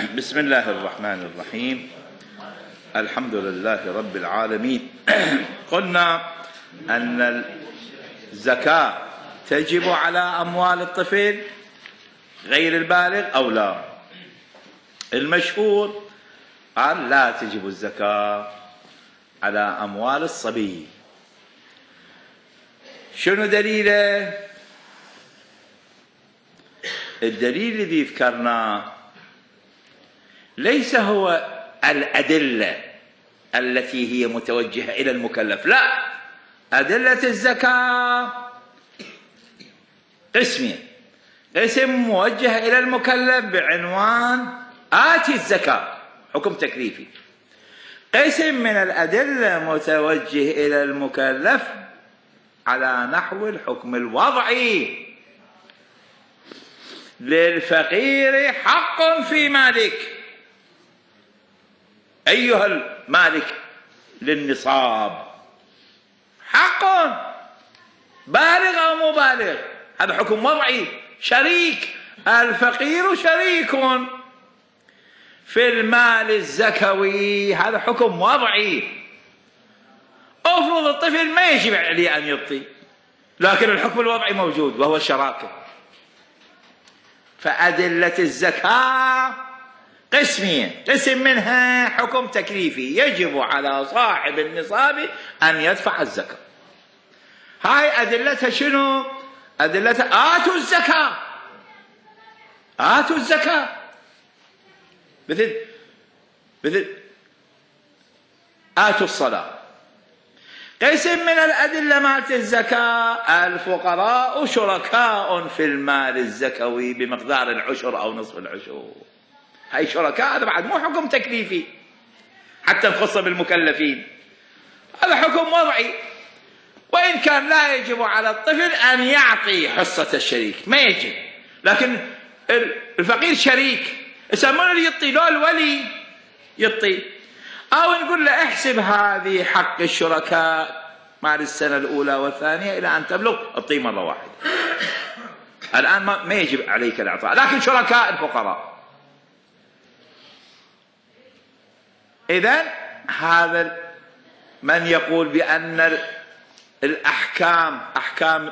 بسم الله الرحمن الرحيم. الحمد لله رب العالمين. قلنا أن الزكاة تجب على أموال الطفل غير البالغ أو لا. المشهور قال لا تجب الزكاة على أموال الصبي. شنو دليله؟ الدليل الذي ذكرناه ليس هو الأدلة التي هي متوجهة إلى المكلف، لا، أدلة الزكاة قسمين: قسم موجه إلى المكلف بعنوان آتي الزكاة، حكم تكليفي. قسم من الأدلة متوجه إلى المكلف على نحو الحكم الوضعي: للفقير حق في مالك. أيها المالك للنصاب حق، بالغ أو مو بالغ، هذا حكم وضعي. شريك، الفقير شريك في المال الزكوي، هذا حكم وضعي. أفرض الطفل ما يجب عليه أن يعطي، لكن الحكم الوضعي موجود وهو الشراكة. فأدلة الزكاة قسمين: قسم منها حكم تكليفي يجب على صاحب النصاب أن يدفع الزكاة. هاي أدلتها شنو؟ أدلتها آتوا الزكاة، آتوا الزكاة، مثل آتوا الصلاة. قسم من الأدلة مالت الزكاة: الفقراء شركاء في المال الزكوي بمقدار العشر أو نصف العشر. هاي شركاء، هذا بعد مو حكم تكليفي حتى الخاصة بالمكلفين، هذا حكم وضعي. وإن كان لا يجب على الطفل أن يعطي حصة الشريك، ما يجب، لكن الفقير شريك، يسمونه اللي يعطي، لو الولي يعطي. أو نقول له احسب هذه حق الشركاء مال السنة الأولى والثانية إلى أن تبلغ، اعطيه مرة واحدة. الآن ما يجب عليك الإعطاء، لكن شركاء الفقراء. إذن هذا من يقول بأن الأحكام أحكام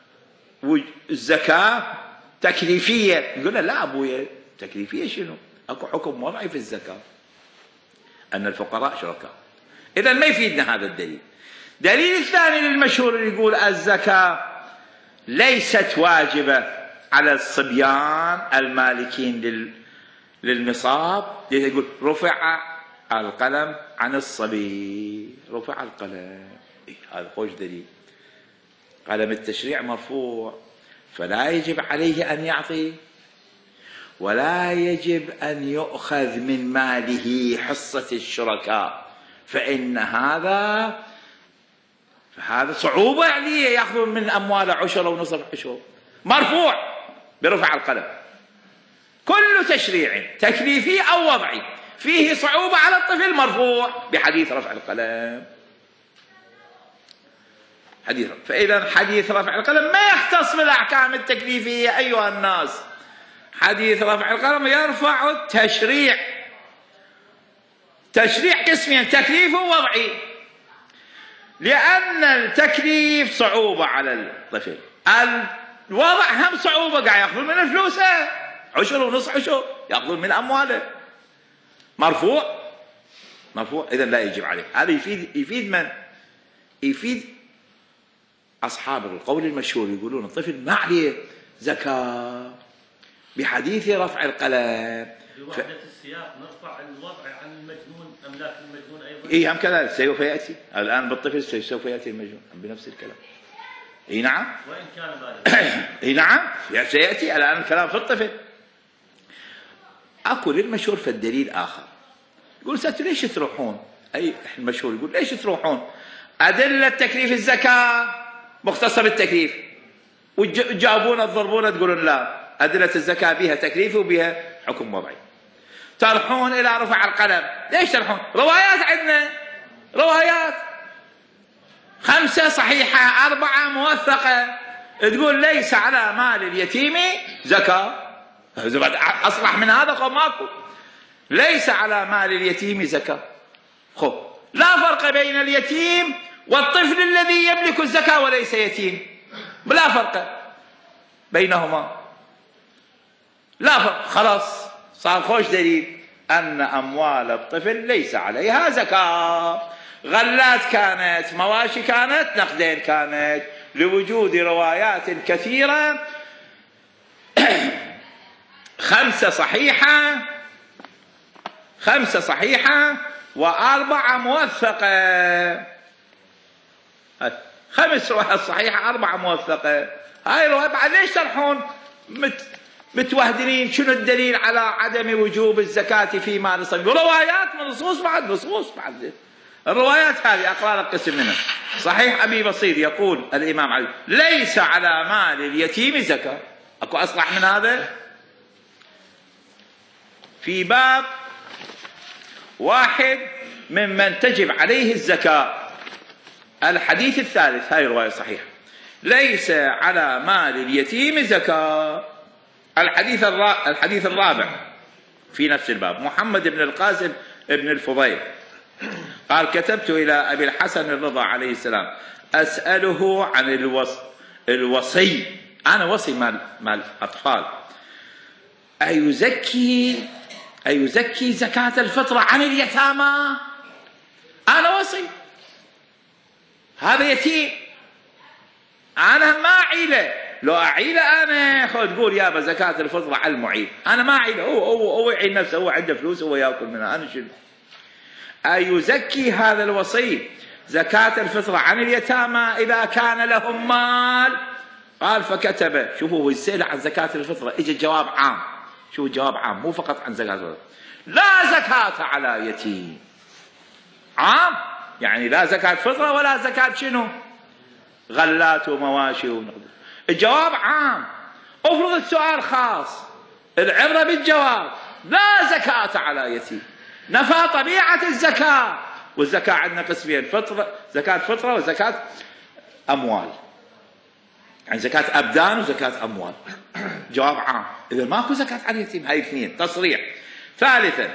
الزكاة تكليفية، نقول له لا أبويا، تكليفية شنو؟ أكو حكم وضعي في الزكاة أن الفقراء شركاء. إذن ما يفيدنا هذا الدليل. دليل الثاني للمشهور اللي يقول الزكاة ليست واجبة على الصبيان المالكين للنصاب، يقول رفع القلم عن الصبي، رفع القلم. هذا خوش دليل، قلم التشريع مرفوع، فلا يجب عليه أن يعطي، ولا يجب أن يؤخذ من ماله حصة الشركاء، فإن هذا صعوبة عليه، يأخذ من أموال عشر ونصف عشر، مرفوع برفع القلم. كل تشريع تكليفي أو وضعي فيه صعوبة على الطفل مرفوع بحديث رفع القلم. فإذا حديث رفع القلم ما يختص بالأحكام التكليفية أيها الناس. حديث رفع القلم يرفع التشريع. تشريع قسمين: تكليف ووضعي، لأن التكليف صعوبة على الطفل، الوضع هم صعوبة، قاعد يأخذ من فلوسه عشر ونصف عشر، يأخذ من أمواله، مرفوع. إذن لا يجب عليه. هذا يفيد من؟ يفيد أصحاب القول المشهور، يقولون الطفل ما عليه زكاة بحديث رفع القلم. بوحدة السياق نرفع الوضع عن المجنون، أملاك المجنون أيضا. إيه هم كذلك سوف يأتي الآن بالطفل، سوف يأتي المجنون بنفس الكلام. إيه نعم، وإن كان بالغ. إيه نعم، سيأتي الآن الكلام في الطفل. أكو للمشهور في الدليل آخر، يقول سأتوا ليش تروحون؟ أي المشهور يقول ليش تروحون؟ أدلة تكليف الزكاة مختصة بالتكليف، وتجاوبون تضربون تقولون لا، أدلة الزكاة بها تكليف وبها حكم وضعي. ترحون إلى رفع القلم، ليش ترحون؟ روايات عندنا، روايات 5 صحيحة 4 موثقة تقول ليس على مال اليتيم زكاة. أصلح من هذا ماكو. ليس على مال اليتيم زكاة. خب لا فرق بين اليتيم والطفل الذي يملك الزكاة وليس يتيم، لا فرق بينهما، لا فرق. خلاص صار خوش دليل أن أموال الطفل ليس عليها زكاة. غلات كانت، مواشي كانت، نقدين كانت، لوجود روايات كثيرة 5 صحيحة و4 موثقة. 5 روايات صحيحة 4 موثقة. هاي الروايات بعد ليش ترحون متوهدنين؟ شنو الدليل على عدم وجوب الزكاة في مال الصبي؟ وروايات من نصوص بعد الروايات هذه أقرأ لك قسم منها. صحيح أبي بصير يقول الإمام علي ليس على مال اليتيم زكاة. أكو أصلح من هذا؟ في باب 1 ممن تجب عليه الزكاة، الحديث الثالث، هاي رواية صحيحة، ليس على مال اليتيم زكاة. الحديث الرابع في نفس الباب، محمد بن القاسم بن الفضيل قال كتبت إلى أبي الحسن الرضا عليه السلام أسأله عن الوصي، أنا وصي مال أطفال، أيزكي زكاة الفطرة عن اليتامى؟ أنا وصي، هذا يتيم، أنا ما أعيله. لو أعيله أنا تقول يابا زكاة الفطرة على المعيل، أنا ما أعيله، هو يعيل نفسه، هو عنده فلوس، هو يأكل منها، أنا شنو؟ أيزكي هذا الوصي زكاة الفطرة عن اليتامى إذا كان لهم مال؟ قال فكتب. شوفوا هو يسأل عن زكاة الفطرة، إجا الجواب عام. شوفوا الجواب عام، مو فقط عن زكاة الفطرة. لا زكاة على يتيم، عام، يعني لا زكاة فطرة ولا زكاة شنو؟ غلات ومواشي ونقد. الجواب عام، افرض السؤال خاص، العبرة بالجواب. لا زكاة على يتيم، نفى طبيعة الزكاة. والزكاة عندنا قسمين، زكاة فطرة وزكاة أموال، يعني زكاة أبدان وزكاة أموال. جواب عام، إذا ماكو زكاة على اليتيم. هاي 2 تصريح. ثالثا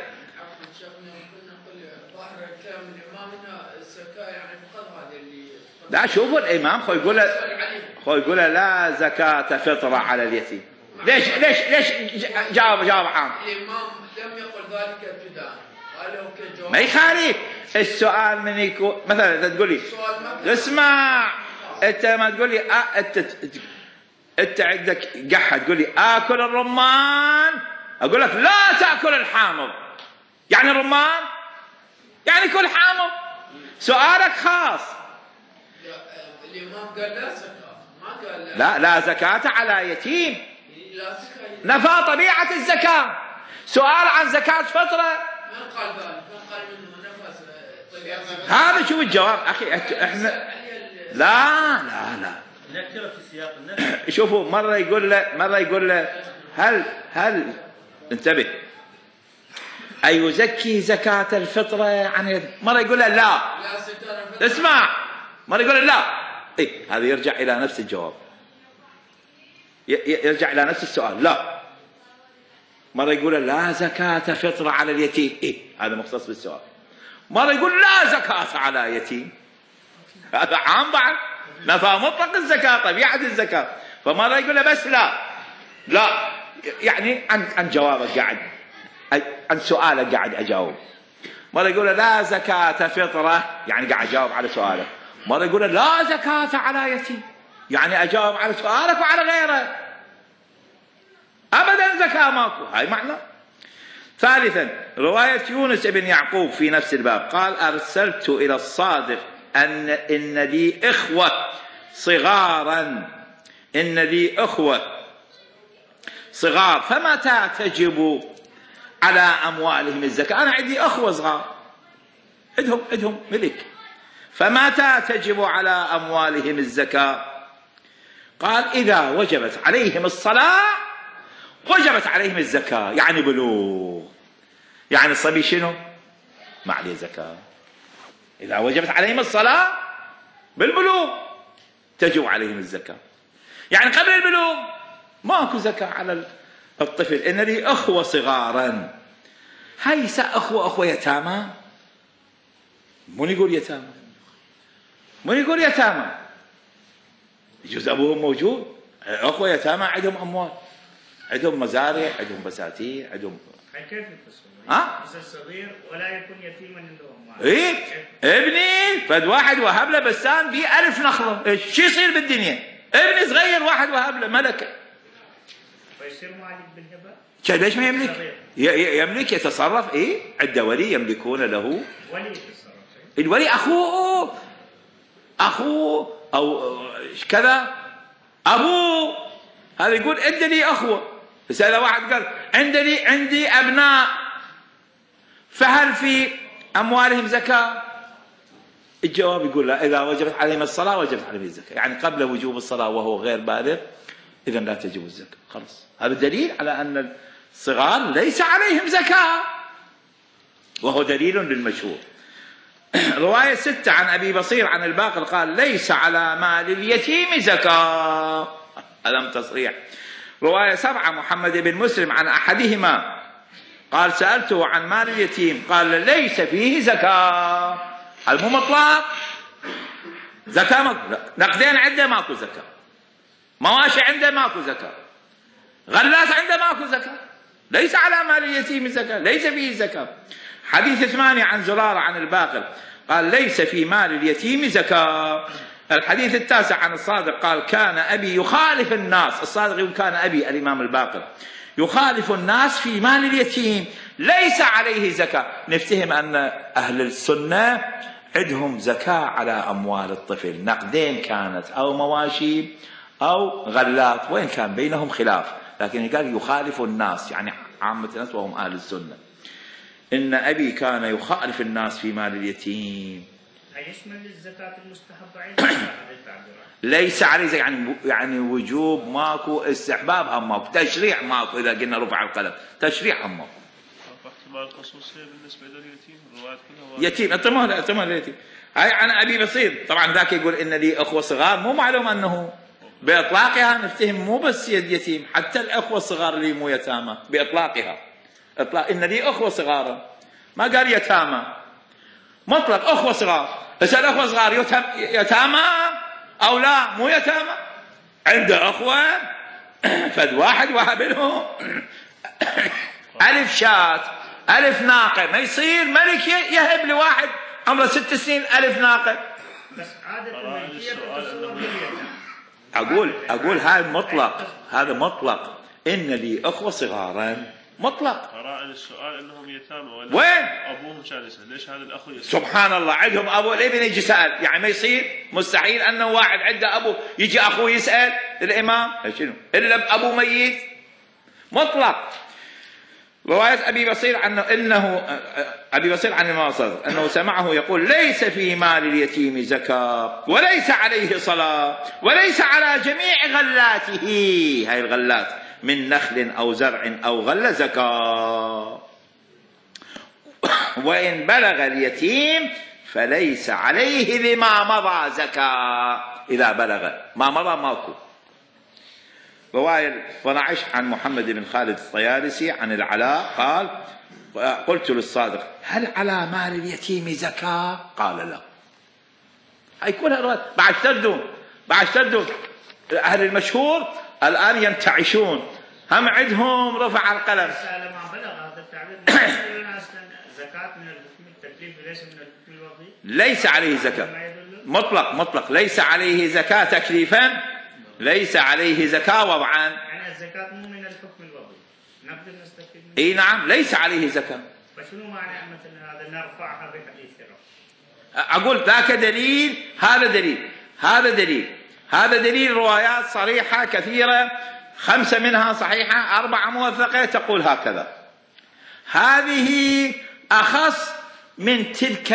لا، شوفوا الإمام خو يقول لا زكاة فطرة على اليتيم. ليش جواب عام؟ الإمام لم يقل ذلك ابتداء، قال ما يخالف. السؤال من يكون مثلا انت تقول لي اسمع، انت ما تقول لي انت عندك قحة، تقول لي اكل الرمان، اقول لك لا تاكل الحامض. يعني الرمان يعني كل حامض. سؤالك خاص. الإمام قال لا زكاة، ما قال لا زكاة على يتيم، لا زكاة. نفى طبيعة الزكاة. سؤال عن زكاة فطرة، من قال ذلك؟ من قال منه نفى طبيعة الزكاة؟ هذا شوف الجواب أخي. احنا لا نكتب في سياق النفي. شوفوا مرة يقول له هل انتبه، أيزكي زكاة الفطرة عن، مرة يقول له لا اسمع، مرة يقول له لا. هذا يرجع إلى نفس الجواب، يرجع إلى نفس السؤال. لا، مرة يقول لا زكاة فطرة على اليتيم، هذا مختص بالسؤال. مرة يقول لا زكاة على يتيم، هذا عام بعد، نفى مطلق الزكاة، طبيعة الزكاة. فمرة يقول له بس لا، يعني عن جوابك قاعد، عن سؤالك قاعد أجاوب. مرة يقول لا زكاة فطرة، يعني قاعد أجاوب على سؤالك. مرة يقول لا زكاة على يتيم، يعني أجاوب على سؤالك وعلى غيره. أبدا زكاة ماكو، هاي معنى. ثالثا رواية يونس بن يعقوب في نفس الباب قال أرسلت إلى الصادق إن لي إخوة صغار فمتى تجب على أموالهم الزكاة؟ أنا عندي أخوة صغار، عندهم ملك، فمتى تجب على أموالهم الزكاة؟ قال إذا وجبت عليهم الصلاة وجبت عليهم الزكاة، يعني بلوغ. يعني الصبي شنو؟ ما عليه زكاة. إذا وجبت عليهم الصلاة بالبلوغ تجب عليهم الزكاة، يعني قبل البلوغ ماكو زكاة على الطفل. إن لي أخوة صغارا هاي أخوة يتامى، من يقول يتامى؟ من يقول يتامى؟ يجوز أبوهم موجود، أخوة يتامى عندهم أموال، عندهم مزارع، عندهم بساتين، عندهم كيف يفسرون؟ يصير صغير ولا يكون يتيما عنده أموال. إيه ابني فد واحد وهب له بستان ب 1000 نخلة، شو يصير بالدنيا؟ ابني صغير واحد وهب له ملكة، فيصير مالك بالهبة؟ ليش ما يملك؟ يملك يتصرف. إيه عنده ولي يملكون له. ولي يتصرف. الولي أخوه أو كذا أبوه، هذا يقول عندي أخوة. بس إذا واحد قال عندي أبناء، فهل في أموالهم زكاة؟ الجواب يقول لا، إذا وجبت عليهم الصلاة وجبت عليهم الزكاة، يعني قبل وجوب الصلاة وهو غير بالغ إذن لا تجب الزكاة، خلاص. هذا دليل على أن الصغار ليس عليهم زكاة، وهو دليل للمشهور. رواية 6 عن أبي بصير عن الباقر قال ليس على مال اليتيم زكاة، ألم تصريح. رواية 7 محمد بن مسلم عن أحدهما قال سألته عن مال اليتيم قال ليس فيه زكاة. هل مو مطلق؟ زكاة نقدين عنده ماكو زكاة، مواشي عنده ماكو زكاة، غلات عنده ماكو زكاة، ليس على مال اليتيم زكاة، ليس فيه زكاة. حديث 8 عن زرارة عن الباقر قال ليس في مال اليتيم زكاة. الحديث 9 عن الصادق قال كان أبي يخالف الناس، الصادق يقول كان أبي الإمام الباقر يخالف الناس في مال اليتيم ليس عليه زكاة. نفتهم أن أهل السنة عندهم زكاة على أموال الطفل، نقدين كانت أو مواشي أو غلات، وإن كان بينهم خلاف، لكن قال يخالف الناس يعني عامة الناس وهم أهل السنة. إن أبي كان يخالف الناس في مال اليتيم. يشمل الزكاة المستحبة عند ليس عليه زكاة، يعني وجوب ماكو، استحباب هم ماكو، تشريع ماكو. إذا قلنا رفع القلم تشريع هم ماكو. احتمال الخصوصية بالنسبة لليتيم، الروايات كلها يتيم أنت اليتيم. هاي عن أبي بصير طبعا ذاك يقول إن لي أخوة صغار، مو معلوم أنه بإطلاقها نفتهم مو بس يتيم، حتى الأخوة الصغار اللي مو يتامى بإطلاقها، إطلاق إن لي أخوة صغار، ما قال يتامى، مطلق أخوة صغار. بس الأخوة صغار يتامى أو لا؟ مو يتامى، عنده أخوة فد واحد وهب لهم 1000 شاة 1000 ناقة، ما يصير ملك يهب لواحد عمره 6 سنين 1000 ناقة. بس عادة الملكية تتصور باليتامى. أقول هذا مطلق إن لي أخوة صغارا مطلق. قرائن السؤال انهم يتامى وين ابوهم كان يسأل ليش هذا الاخ يسأل؟ سبحان الله، عندهم ابو الابن يجي سأل، يعني ما يصير، مستحيل انه واحد عنده ابو يجي اخوه يسأل الامام شنو الا ابو ميت، مطلق. رواية ابي بصير عنه ابي بصير عن الامام الصادق انه سمعه يقول ليس في مال اليتيم زكاة وليس عليه صلاة وليس على جميع غلاته، هاي الغلات من نخل أو زرع أو غلة زكاة، وإن بلغ اليتيم فليس عليه لما مضى زكاة. إذا بلغ ما مضى ماكو. رواية 12 عن محمد بن خالد الطيالسي عن العلاء قال قلت للصادق هل على مال اليتيم زكاة؟ قال لا. هاي كلها روايات. بعد تردون أهل المشهور الآن ينتعشون، هم عندهم رفع القلم. لما بلغ هذا التعبير زكاة من الحكم التكليف ليس من الحكم الوضعي، ليس عليه زكاة مطلق ليس عليه زكاة تكليفا، ليس عليه زكاة وضعا. يعني الزكاة مو من الحكم الوضعي، نقدر نستفيد منه. اي نعم ليس عليه زكاة. فشنو معنى مثلا هذا نرفعها بحديث أقول ذاك دليل، هذا دليل روايات صريحة كثيرة، 5 منها صحيحة 4 موثقة تقول هكذا. هذه أخص من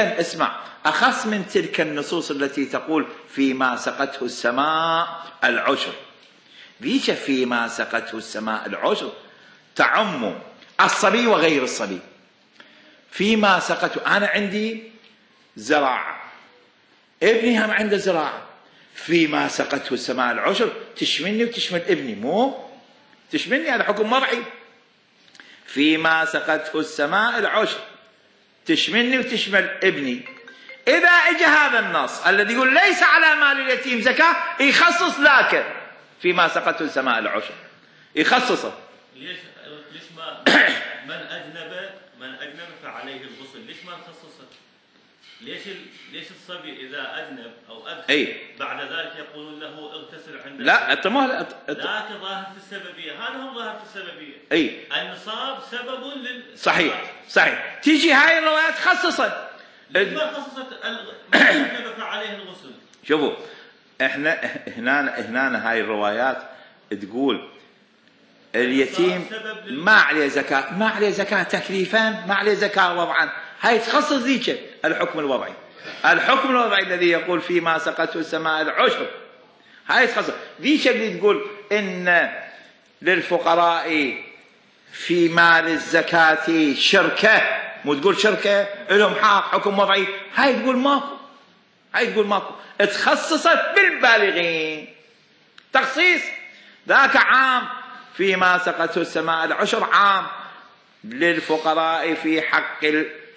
تلك النصوص التي تقول فيما سقته السماء العشر. بيش فيما سقته السماء العشر تعم الصبي وغير الصبي. فيما سقته أنا عندي زراعة، ابني هم عنده زراعة، فيما سقته السماء العشر تشملني وتشمل ابني، مو تشملني، هذا حكم وضعي. فيما سقته السماء العشر، تشملني وتشمل ابني. إذا اجى هذا النص الذي يقول ليس على مال اليتيم زكاة، يخصص ذاك فيما سقته السماء العشر، يخصصه. ليش ما من أجنب فعليه الغسل، ليش ما نخصصه؟ ليش الصبي إذا أجنب أو أدخل بعد ذلك يقولون له اغتسل عند لا ذاك ظاهر في السببية، هذا هو ظاهر في السببية. النصاب سبب صحيح. تيجي هاي الروايات خصصت، ما خصصت من أجنب فعليه الغسل. شوفوا احنا هنا هاي الروايات تقول اليتيم ما عليه زكاة تكليفا، ما عليه زكاة وضعا. هاي تخصص ذيك الحكم الوضعي الذي يقول فيما سقته السماء العشر، هاي تخصص ذيك اللي تقول إن للفقراء في مال الزكاة شركة، مو تقول شركة لهم حكم وضعي. هاي تقول ماكو، تخصصت بالبالغين تخصيص. ذاك عام فيما سقته السماء العشر، عام للفقراء في حق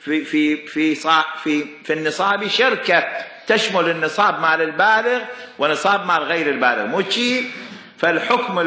في النصاب شركة، تشمل النصاب مال البالغ ونصاب مال غير البالغ، مو شيء. فالحكم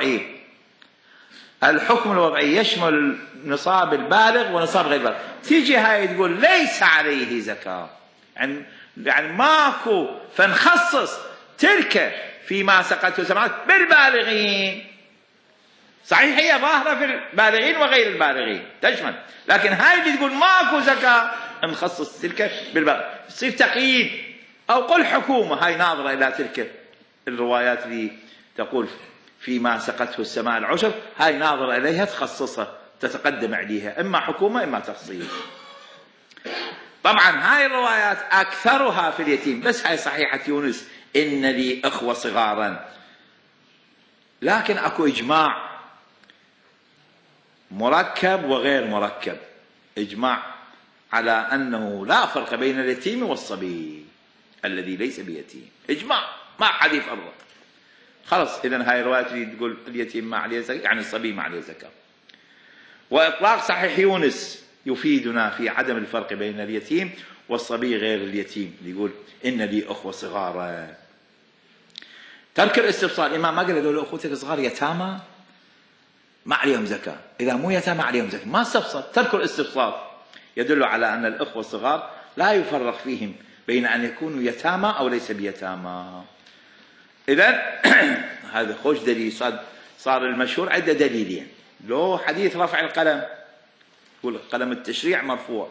الوضعي يشمل نصاب البالغ ونصاب غير البالغ. تيجي هاي تقول ليس عليه زكاة، يعني ماكو، فنخصص تلك فيما سقته السماء بالبالغين. صحيح هي ظاهرة في البالغين وغير البالغين تشمل، لكن هاي اللي تقول ماكو زكاة نخصص تلك بالبالغ، يصير تقييد أو قل حكومة. هاي ناظرة إلى تلك الروايات اللي تقول فيما سقته السماء العشر، هاي ناظرة إليها تخصصها، تتقدم عليها إما حكومة إما تخصيص. طبعا هاي الروايات أكثرها في اليتيم، بس هاي صحيحة يونس إن لي أخوة صغارا، لكن أكو إجماع مركب وغير مركب، إجماع على أنه لا فرق بين اليتيم والصبي الذي ليس بيتيم، إجماع ما حد يفرق. خلص إذن هاي الرواية اللي تقول اليتيم ما عليه زكاة يعني الصبي ما عليه زكاة. وإطلاق صحيح يونس يفيدنا في عدم الفرق بين اليتيم والصبي غير اليتيم، يقول إن لي أخوة صغار. ترك الاستفصال، الإمام ما قال هذول أخوتك صغار يتامى ما عليهم زكاة، إذا مو يتامى عليهم زكاة، ما استفصل. ترك الاستفصال يدل على أن الأخوة الصغار لا يفرق فيهم بين أن يكونوا يتامى أو ليس بيتامى. إذن هذا خوش دليل. صار المشهور عدة دليلين. لو حديث رفع القلم، يقول قلم التشريع مرفوع،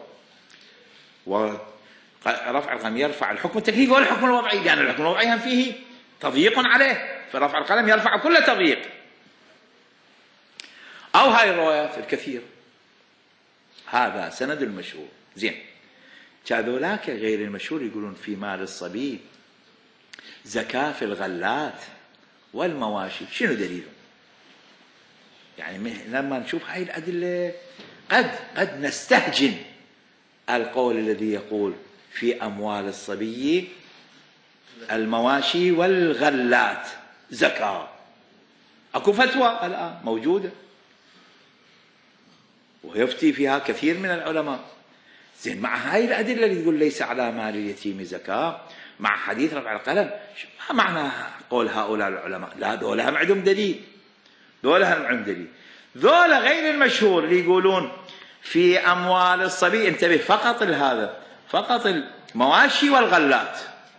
ورفع القلم يرفع الحكم التكليفي والحكم الوضعي، لأن الحكم الوضعي هم فيه تضييق عليه، فرفع القلم يرفع كل تضييق. أو هاي الروايات الكثير، هذا سند المشهور. زين، كذولاك غير المشهور يقولون في مال الصبي زكاة في الغلات والمواشي. شنو دليلهم؟ يعني لما نشوف هاي الأدلة قد نستهجن القول الذي يقول في أموال الصبي المواشي والغلات زكاة. أكو فتوى الآن موجودة ويفتي فيها كثير من العلماء. زين، مع هاي الأدلة اللي تقول ليس على مال اليتيم زكاة، مع حديث رفع القلم، ما معنى قول هؤلاء العلماء؟ لا، دولة هم عندهم دليل، ذولا غير المشهور اللي يقولون في أموال الصبي، انتبه فقط لهذا، فقط المواشي والغلات.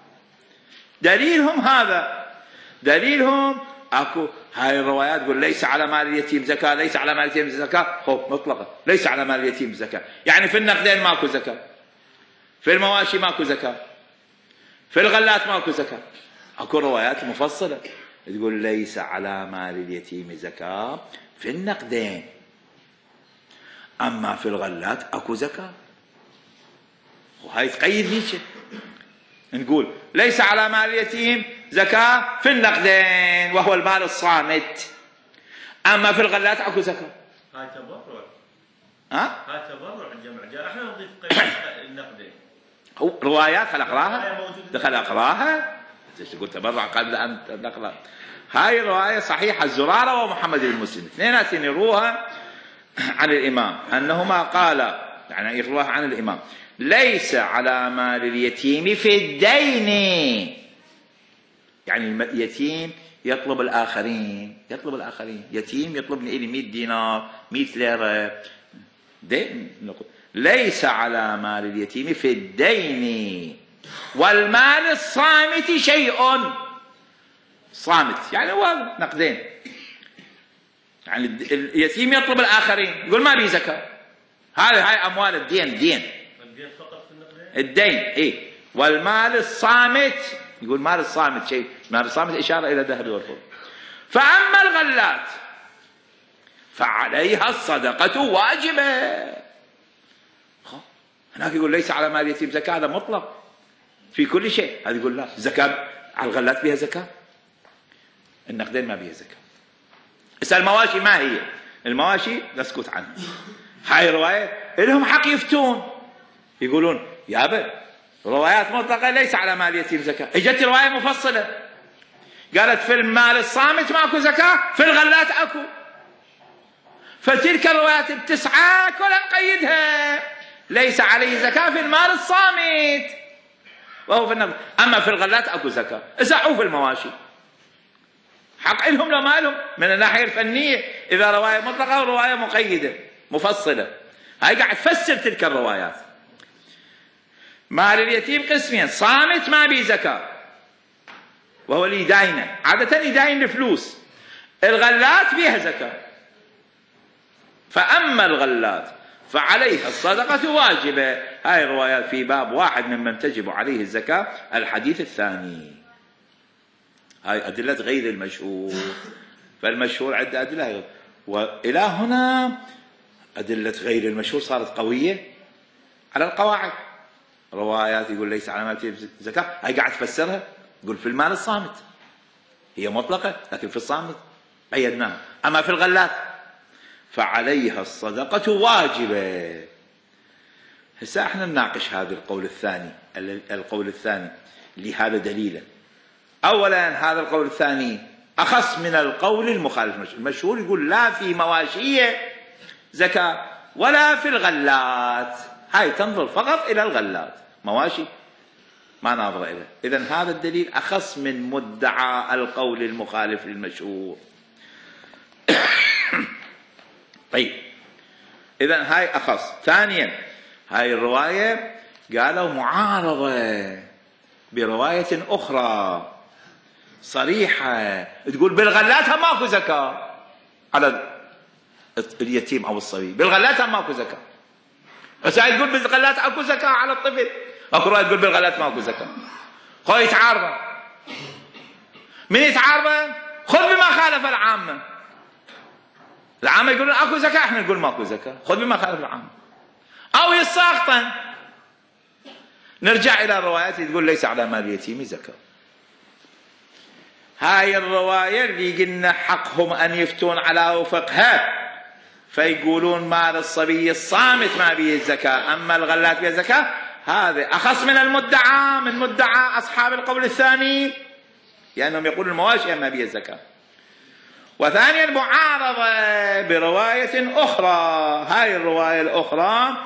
دليلهم اكو هاي الروايات تقول ليس على مال اليتيم زكاة، ليس على مال اليتيم زكاة، هو مطلقة ليس على مال اليتيم زكاة، يعني في النقدين ماكو زكاة، في المواشي ماكو زكاة، في الغلات ماكو زكاة. اكو روايات مفصلة تقول ليس على مال اليتيم زكاة في النقدين، اما في الغلات اكو زكاة. وهاي تقيد نيتشه، نقول ليس على مال اليتيم زكاة في النقدين وهو المال الصامت، أما في الغلات أكو زكاة. هاي تبرع. هاي تبرع الجمع جاء احنا نضيف قيد النقدين. هو روايات خل أقراها تقول تبرع قبل أن نقرأ. هاي الرواية صحيحة، الزرارة ومحمد بن مسلم اثنيناتهم يروها عن الإمام أنهما قال، يعني يرواه عن الإمام: ليس على مال اليتيم في الدين. يعني اليتيم يطلب الآخرين، يتيم يطلبني إلي 100 دينار 100 ليرة دين. ليس على مال اليتيم في الدين والمال الصامت شيء. صامت يعني هو نقدين، يعني اليتيم يطلب الآخرين يقول ما بي زكاة، هاي أموال الدين. الدين فقط في النقدين، الدين إيه. والمال الصامت يقول مال الصامت شيء، مال الصامت إشارة إلى الذهب والفضة. فأما الغلات فعليها الصدقة واجبة. هناك يقول ليس على مال اليتيم زكاة، هذا مطلق في كل شيء. هذا يقول لا، زكاة على الغلات بها زكاة، النقدين ما بها زكاة. اسأل المواشي ما هي؟ المواشي نسكت عنها. هاي رواية لهم حق يفتون، يقولون يابا روايات مطلقة ليس على مال اليتيم زكاة. اجت رواية مفصلة قالت في المال الصامت ماكو زكاة، في الغلات اكو. فتلك الروايات التسعة كلها نقيدها، ليس عليه زكاة في المال الصامت وهو في النقد، أما في الغلات أكو زكاة. اسعوا في المواشي حق لهم لو ما لهم من الناحية الفنية، إذا رواية مطلقة ورواية مقيدة مفصلة. هاي قاعد تفسر تلك الروايات. مال اليتيم قسمين: صامت ما بي زكاة وهو اللي يداينه، عادة يداين الفلوس. الغلات بيها زكاة. فأما الغلات فعليها الصدقة واجبة. هاي الروايات في باب واحد ممن تجب عليه الزكاة، الحديث الثاني. هاي أدلة غير المشهور، فالمشهور عدة أدلة، وإلى هنا أدلة غير المشهور صارت قوية على القواعد. روايات يقول ليس على مال زكاة، هاي قاعد تفسرها، يقول في المال الصامت هي مطلقة، لكن في الصامت قيدناها. أما في الغلات فعليها الصدقة واجبة. هسه احنا نناقش هذا القول الثاني لهذا دليلا. اولا هذا القول الثاني اخص من القول المخالف. المشهور يقول لا في مواشية زكاة ولا في الغلات، هاي تنظر فقط الى الغلات، مواشي ما ناظر اليه. اذن هذا الدليل اخص من مدعى القول المخالف للمشهور. طيب إذن هاي أخص. ثانيا هاي الرواية قالوا معارضة برواية أخرى صريحة تقول بالغلات هم ماكو زكاة على اليتيم أو الصبي، بالغلات هم ماكو زكاة. بس هاي تقول بالغلات أكو زكاة على الطفل، أكو رواية تقول بالغلات ماكو زكاة. هو يتعارض. من يتعارض؟ خذ بما خالف العامة. العامة يقولون اكو زكاة، احنا نقول ماكو زكاة، خذ بما خالف العامة. او يساقطن. نرجع الى الروايات اللي تقول ليس على مال اليتيم زكاة. هاي الرواية اللي قلنا حقهم ان يفتون على وفقها، فيقولون مال الصبي الصامت ما به الزكاة، اما الغلات بها زكاة. هذا اخص من المدعى، من مدعى اصحاب القول الثاني، لانهم يقولون المواشي ما بها الزكاة. وثانيا معارضة برواية أخرى. هاي الرواية الأخرى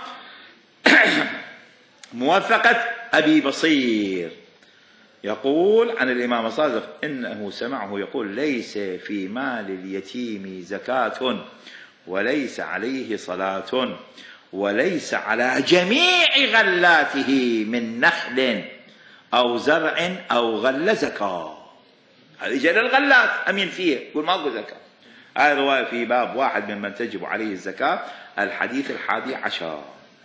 موثقة أبي بصير، يقول عن الإمام الصادق إنه سمعه يقول ليس في مال اليتيم زكاة وليس عليه صلاة وليس على جميع غلاته من نخل أو زرع أو غل زكاة. هذه جل الغلات أمين فيه يقول ماكو زكاة. هذه رواية في باب واحد ممن تجب عليه الزكاة، الحديث 11.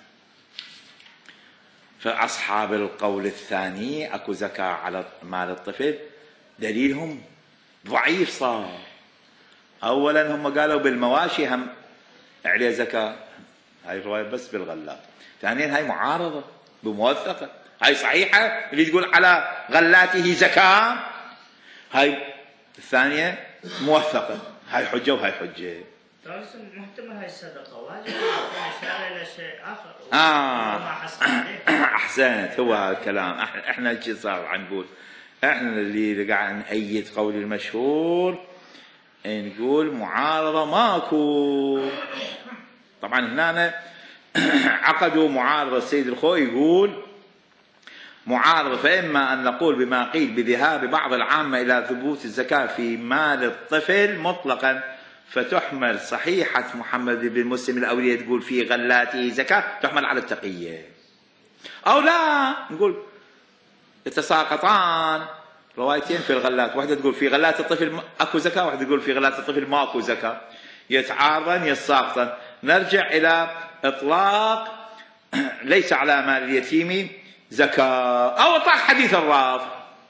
فأصحاب القول الثاني أكو زكاة على مال الطفل دليلهم ضعيف صار. أولا هم قالوا بالمواشي هم عليه زكاة، هاي الرواية بس بالغلات. ثانيا هاي معارضة بموثقة، هاي صحيحة اللي تقول على غلاته زكاة، هاي الثانية موثقة، هاي حجة وهاي حجة. بس محتمل هاي الصدقة واجب إشارة إلى شيء آخر. أحسنت، هو هذا الكلام. إحنا شي صار عم نقول، إحنا اللي قاعد نأيد قول المشهور نقول معارضة ماكو. طبعا هنا عقدوا معارضة. السيد الخوئي يقول معارضة: فإما أن نقول بما قيل بذهاب بعض العامة إلى ثبوت الزكاة في مال الطفل مطلقا، فتحمل صحيحة محمد بن مسلم الأولية تقول في غلاته زكاة تحمل على التقية، أو لا نقول يتساقطان روايتين في الغلات، واحدة تقول في غلات الطفل أكو زكاة، واحدة تقول في غلات الطفل ما أكو زكاة، يتعارضن يتساقطن. نرجع إلى إطلاق ليس على مال اليتيم زكاة، أو إطلاق حديث الرافع.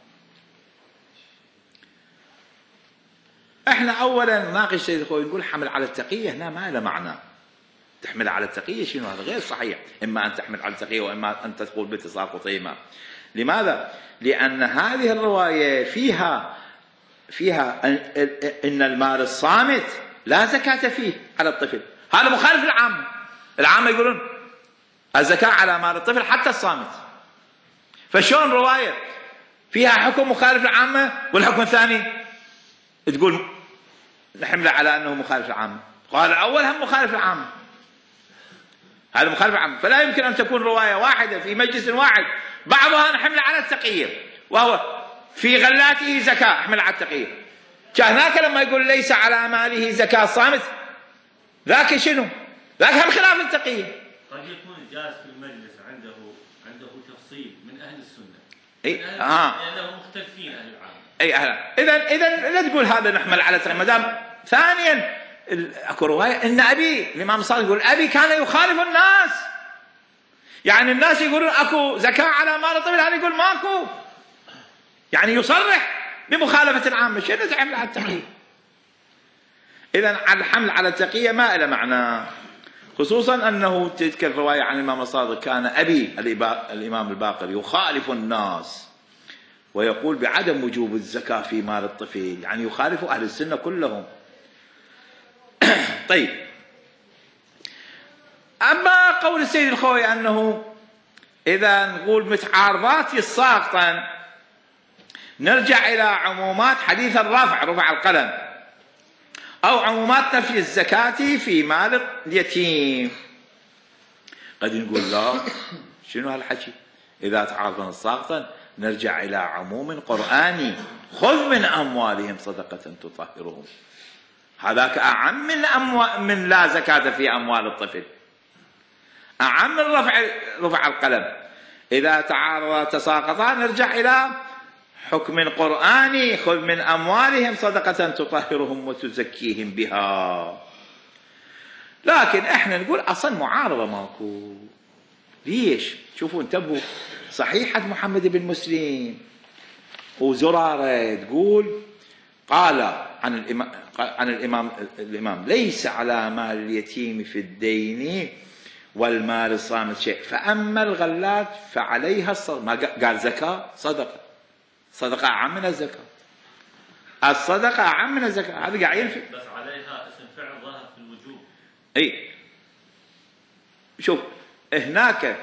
احنا اولا نناقش السيد الخوئي نقول حمل على التقية هنا ما له معنى. تحمل على التقية شنو؟ هذا غير صحيح، اما ان تحمل على التقية واما ان تقول بتساقطهما. لماذا؟ لان هذه الرواية فيها ان المال الصامت لا زكاة فيه على الطفل، هذا مخالف للعامة. العامة يقولون الزكاة على مال الطفل حتى الصامت، فشون رواية فيها حكم مخالف للعامة والحكم الثاني تقول نحمله على أنه مخالف للعامة؟ قال الأول هم مخالف للعامة، هذا مخالف للعامة، فلا يمكن أن تكون رواية واحدة في مجلس واحد بعضها نحمل على التقية وهو في غلاته زكاة احمل على التقية. هناك لما يقول ليس على ماله زكاة صامت ذاك شنو؟ ذاك هم خلاف التقية. قد يكون الجالس في المجلس عنده تفصيل من أهل السنة، لأنهم مختلفين أهل العامة. إذا لا تقول هذا نحمل على التقية. ما دام ثانيا اكو رواية ان ابي الامام الصادق يقول ابي كان يخالف الناس، يعني الناس يقولون اكو زكاة على مال الطفل، هذا يقول ماكو، يعني يصرح بمخالفة العامة. شنو تحمل على التقية؟ إذا الحمل على التقية ما له معنى، خصوصا أنه تذكر رواية عن الإمام الصادق كان أبي الإمام الباقر يخالف الناس ويقول بعدم وجوب الزكاة في مال الطفل، يعني يخالف أهل السنة كلهم. طيب، أما قول السيد الخوئي أنه إذا نقول متعارضات الساقطا نرجع إلى عمومات حديث الرافع رفع القلم، أو عمومات نفي الزكاة في مال اليتيم. قد نقول لا، شنو هالحكي؟ إذا تعارضنا الساقطا نرجع إلى عموم قرآني: خذ من أموالهم صدقة تطهرهم. هذاك أعم من لا زكاة في أموال الطفل، أعم من رفع القلم. إذا تعارض تساقطا نرجع إلى حكم قرآني: خذ من أموالهم صدقة تطهرهم وتزكيهم بها. لكن احنا نقول أصلا معارضة ماكو. ليش؟ شوفوا انتبهوا، صحيحة محمد بن مسلم وزرارة تقول قال عن الإمام ليس على مال اليتيم في الدين والمال الصامت شيء، فأما الغلات فعليها الصدقة. ما قال زكاة، صدقة أعم من الزكاة، الصدقة أعم من الزكاة. هذا قاعد ينفي، بس عليها اسم فعل ظاهر في الوجوب. أي شوف هناك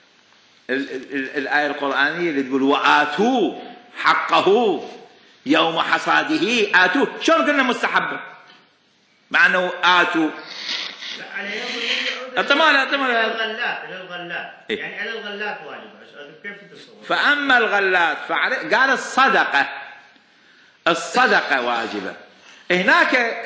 الآية القرآنية اللي تقول وآتوه حقه يوم حصاده. آتوه شلون قلنا مستحبة مع أنه آتوا الغلات يعني على الغلات واجب. كيف تصور؟ فأما الغلات قال الصدقة واجبة. هناك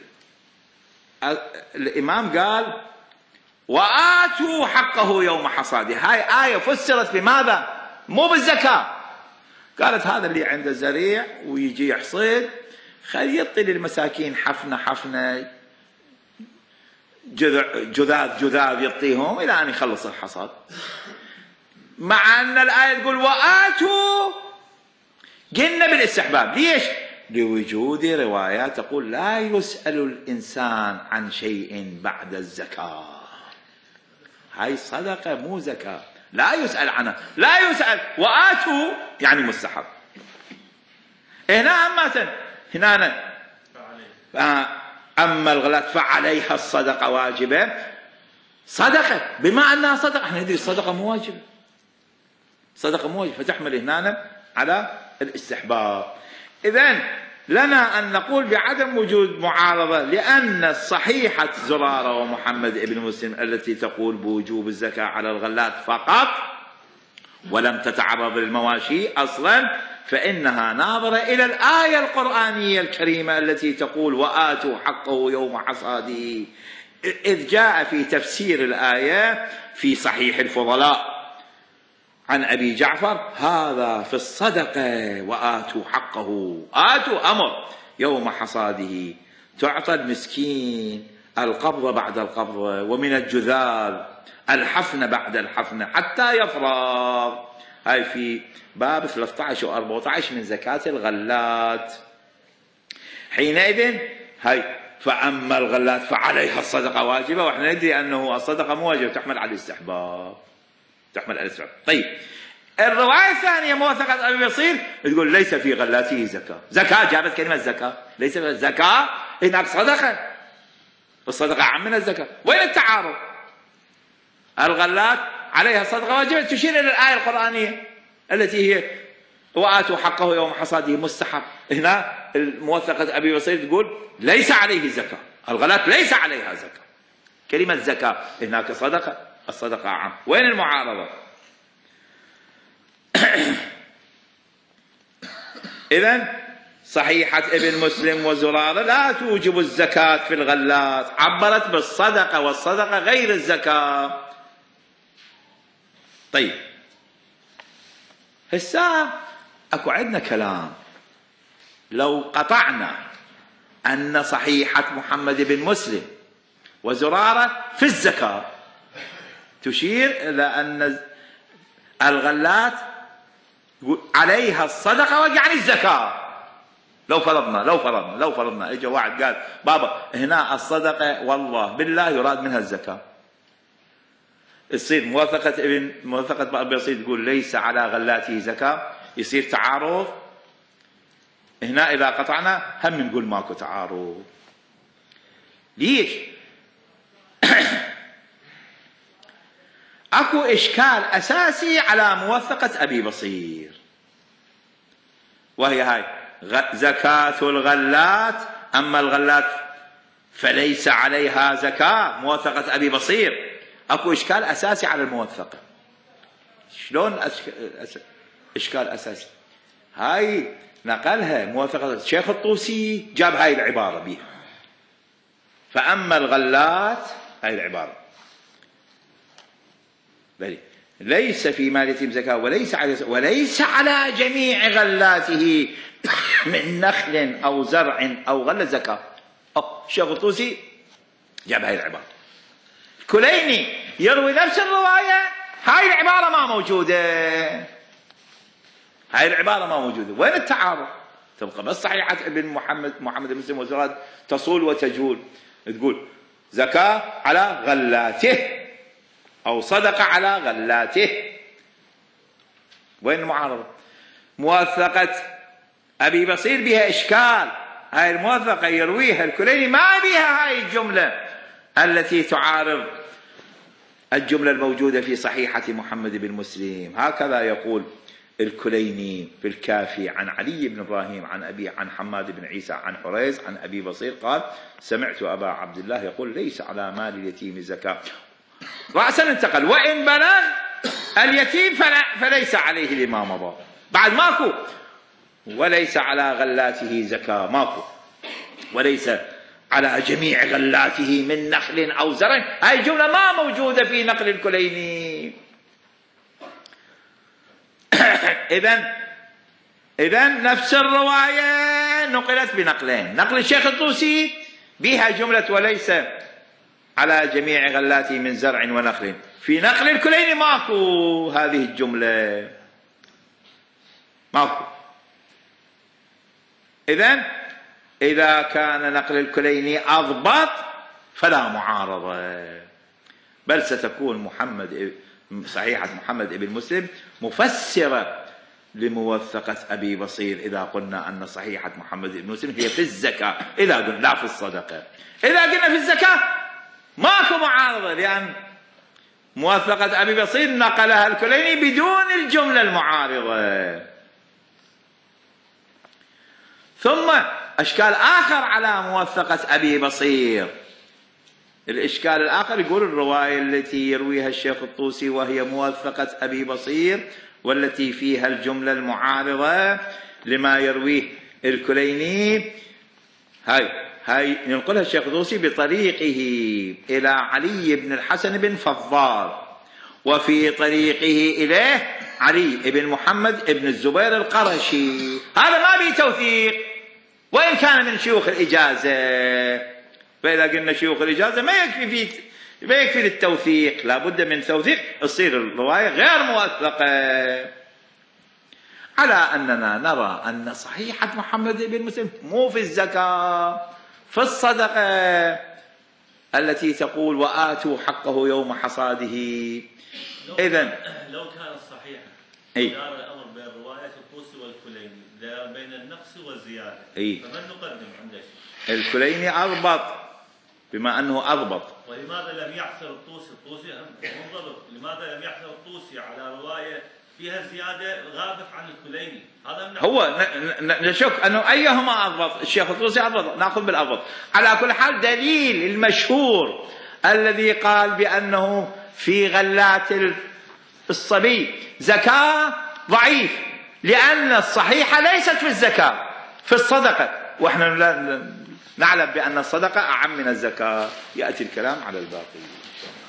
الإمام قال وآتوا حقه يوم حصاده. هاي آية فسرت بماذا؟ مو بالزكاة. قالت هذا اللي عنده زريع ويجي يحصد خلي يعطي للمساكين حفنة جذاذ يعطيهم إلى أن يخلص الحصاد. مع أن الآية تقول وآتوا، قلنا بالاستحباب. ليش؟ لوجود روايات تقول لا يسأل الإنسان عن شيء بعد الزكاة. هاي صدقة مو زكاة، لا يسأل عنها، لا يسأل. وآتوا يعني مستحب. هنا أما الغلات فعليها الصدقة واجبة. صدقة بما أنها صدقة، احنا ندري الصدقة مو واجبة، صدقة مو واجبة، فتحمل هنا على الاستحباب. إذن لنا أن نقول بعدم وجود معارضة، لأن صحيحة زرارة ومحمد ابن مسلم التي تقول بوجوب الزكاة على الغلات فقط ولم تتعرض للمواشي أصلا، فإنها ناظرة إلى الآية القرآنية الكريمة التي تقول وآتوا حقه يوم حصاده، إذ جاء في تفسير الآية في صحيح الفضلاء عن أبي جعفر هذا في الصدقة وآتوا حقه، آتوا أمر يوم حصاده، تعطى المسكين القبضة بعد القبضة، ومن الجذاذ الحفنة بعد الحفنة حتى يفرغ. هاي في باب 13 و 14 من زكاة الغلات. حينئذ هاي فأما الغلات فعليها الصدقة واجبة، وإحنا ندري أنه الصدقة مو واجبة، تحمل على الاستحباب، تحمل على الاستحباب. طيب الرواية الثانية موثقة أبي بصير تقول ليس في غلاته زكاة. زكاة جابت كلمة زكاة، ليس في زكاة، هناك صدقة، الصدقة أعم من الزكاة. وين التعارض؟ الغلات عليها صدقة واجبة تشير إلى الآية القرآنية التي هي وآتوا حقه يوم حصاده مستحب. هنا الموثقة أبي بصير تقول ليس عليه زكاة، الغلات ليس عليها زكاة، كلمة زكاة هناك صدقة، الصدقة أعم. وين المعارضة؟ إذن صحيحة ابن مسلم وزرارة لا توجب الزكاة في الغلات، عبرت بالصدقة، والصدقة غير الزكاة. طيب هسه اكو عندنا كلام، لو قطعنا ان صحيحة محمد بن مسلم وزرارة في الزكاة تشير الى ان الغلات عليها الصدقة يعني الزكاة. لو فرضنا اجى واحد قال بابا هنا الصدقة والله بالله يراد منها الزكاة، تصير موثقة أبي بصير تقول ليس على غلاته زكاة، يصير تعارض. هنا إذا قطعنا هم نقول ماكو تعارض. ليش؟ اكو إشكال أساسي على موثقة أبي بصير، وهي هاي زكاة الغلات، أما الغلات فليس عليها زكاة. موثقة أبي بصير اكو اشكال اساسي على الموثقه. شلون اشكال اساسي؟ هاي نقلها موثقه الشيخ الطوسي، جاب هاي العباره بها فاما الغلات، هاي العباره بلي ليس في مال اليتيم زكاه وليس على جميع غلاته من نخل او زرع او غله زكاه. الشيخ الطوسي جاب هاي العباره. الكليني يروي نفس الرواية، هاي العبارة ما موجودة، هاي العبارة ما موجودة. وين التعارض؟ تبقى بس صحيحة ابن محمد بن مسلم وزراد تصول وتجول، تقول زكاة على غلاته أو صدقة على غلاته. وين المعارضة؟ موثقة أبي بصير بها إشكال، هاي الموثقة يرويها الكليني ما بها هاي الجملة التي تعارض الجملة الموجودة في صحيحة محمد بن مسلم. هكذا يقول الكليني في الكافي عن علي بن إبراهيم عن حماد بن عيسى عن حريز عن أبي بصير قال سمعت أبا عبد الله يقول ليس على مال اليتيم زكاة. رأسا انتقل وإن بلغ اليتيم فليس عليه لما مضى. بعد ماكو وليس على غلاته زكاة، ماكو وليس على جميع غلاته من نخل أو زرع، هاي الجملة ما موجودة في نقل الكليني. إذن نفس الرواية نقلت بنقلين، نقل الشيخ الطوسي بها جملة وليس على جميع غلاته من زرع ونخل، في نقل الكليني ماكو هذه الجملة، ماكو. إذن إذا كان نقل الكليني أضبط فلا معارضة، بل ستكون صحيحة محمد بن مسلم مفسرة لموثقة أبي بصير إذا قلنا أن صحيحة محمد بن مسلم هي في الزكاة، إذا قلنا لا في الصدقة. إذا قلنا في الزكاة ماكو معارضة، لأن موثقة أبي بصير نقلها الكليني بدون الجملة المعارضة. ثم إشكال آخر على موثقة أبي بصير. الإشكال الآخر يقول الرواية التي يرويها الشيخ الطوسي وهي موثقة أبي بصير والتي فيها الجملة المعارضة لما يرويه الكليني، هاي ينقلها الشيخ الطوسي بطريقه إلى علي بن الحسن بن فضال، وفي طريقه إليه علي بن محمد بن الزبير القرشي. هذا ما به توثيق وإن كان من شيوخ الإجازة. فإذا قلنا شيوخ الإجازة ما يكفي للتوثيق، لابد من توثيق تصير الرواية غير موثقة. على أننا نرى أن صحيحة محمد بن مسلم مو في الزكاة، في الصدقة التي تقول وآتوا حقه يوم حصاده. إذن لو كانت صحيحة دار الأمر بين رواية الطوسي والكليني دار بين النقص والزيادة، فمن نقدم عند الكليني أضبط بما أنه أضبط. ولماذا لم يحصل الطوسي منضبط، لماذا لم يحصل الطوسي على رواية فيها زيادة غابت عن الكليني؟ هذا هو نشك أنه أيهما أضبط، الشيخ الطوسي أضبط، نأخذ بالأضبط. على كل حال دليل المشهور الذي قال بأنه في غلات الصبي زكاة ضعيف لأن الصحيحة ليست في الزكاة، في الصدقة، وإحنا نعلم بأن الصدقة أعم من الزكاة. يأتي الكلام على الباقي.